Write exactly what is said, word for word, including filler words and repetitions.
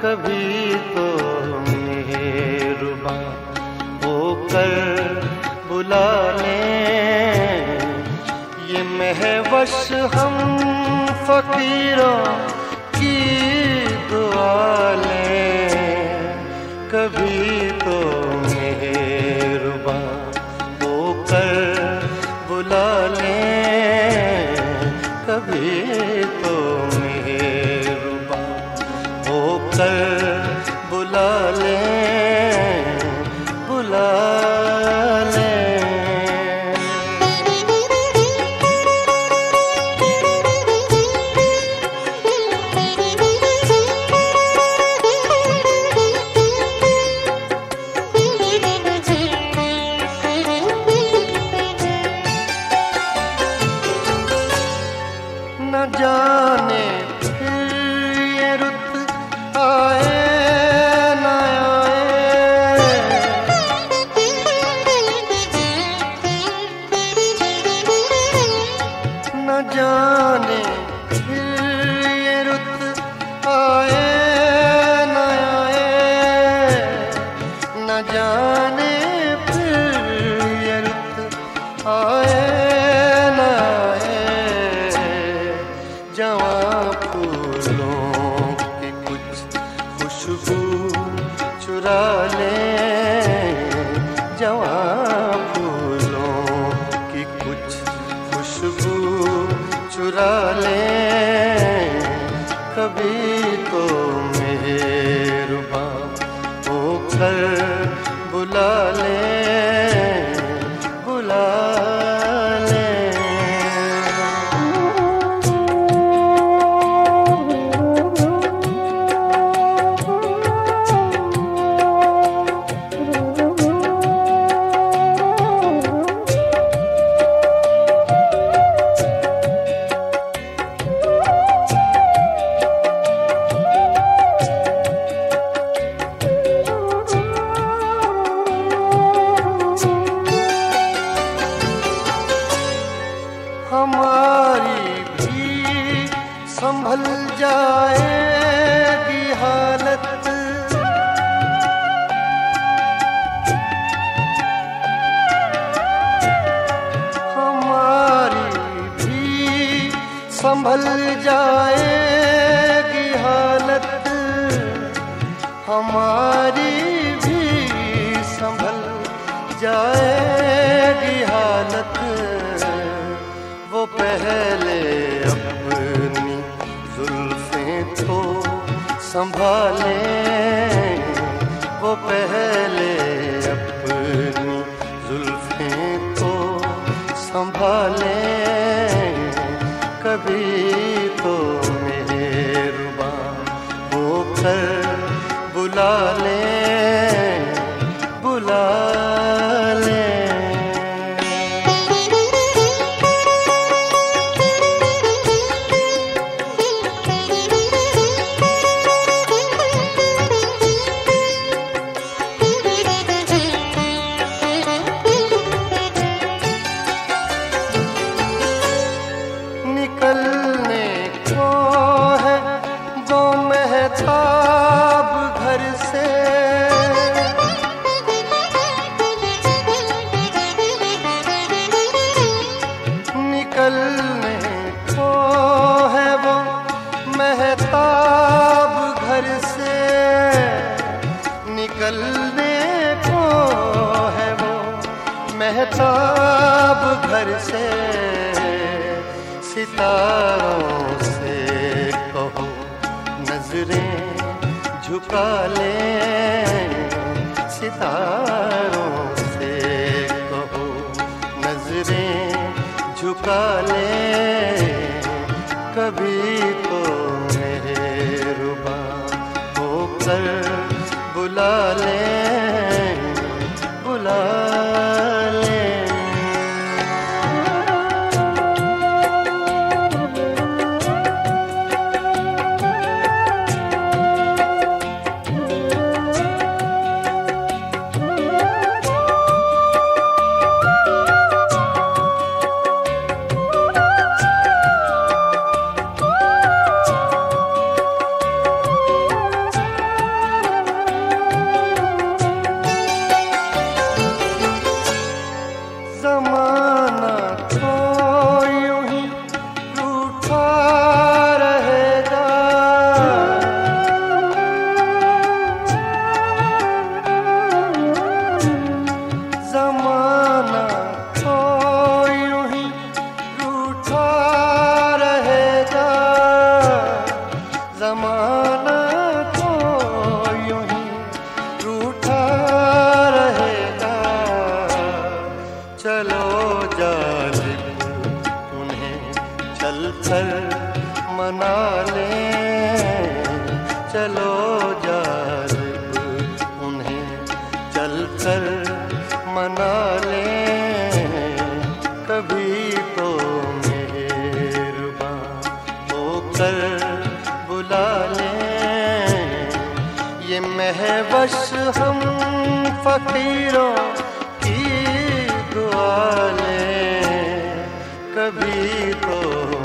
कभी तो मेहरबां होकर बुला लें, ये महवश हम फकीरों की दुआ लें। कभी तो मेहरबां होकर बुला लें, कभी तो मेहरबां होकर बुला लें, बुला लें। न जाने फिर ये रुत आए न आए, न जाने फिर ये रुत आए न आए, न जाने फिर ये रुत आए न आए। जवां फूलों की कुछ खुशबू चुरा लें, जवां फूलों की कुछ खुशबू चुरा लें, कभी तो मेहरबां होकर बुला लें, बुला लें। हमारी भी संभल जाएगी हालत, हमारी भी संभल जाएगी हालत, हमारी भी संभल जाएगी हालत। वो पहले अपनी जुल्फें तो संभालें, वो पहले अपनी जुल्फें तो संभालें, कभी तो मेहरबां होकर बुला लें, बुला लें। निकलने को है वो महताब घर से, निकलने को है वो महताब घर से, निकलने को है वो महताब घर से। सितारों से कहो नजरें झुका लें, सितारों से कहो नजरें झुका लें, कभी तो मेहरबां होकर बुला लें, बुला लें। चलो जालिब उन्हें चलकर मना लें, कभी तो मेहरबां होकर बुला लें। ये महवश हम फकीरों की दुआ लें, कभी तो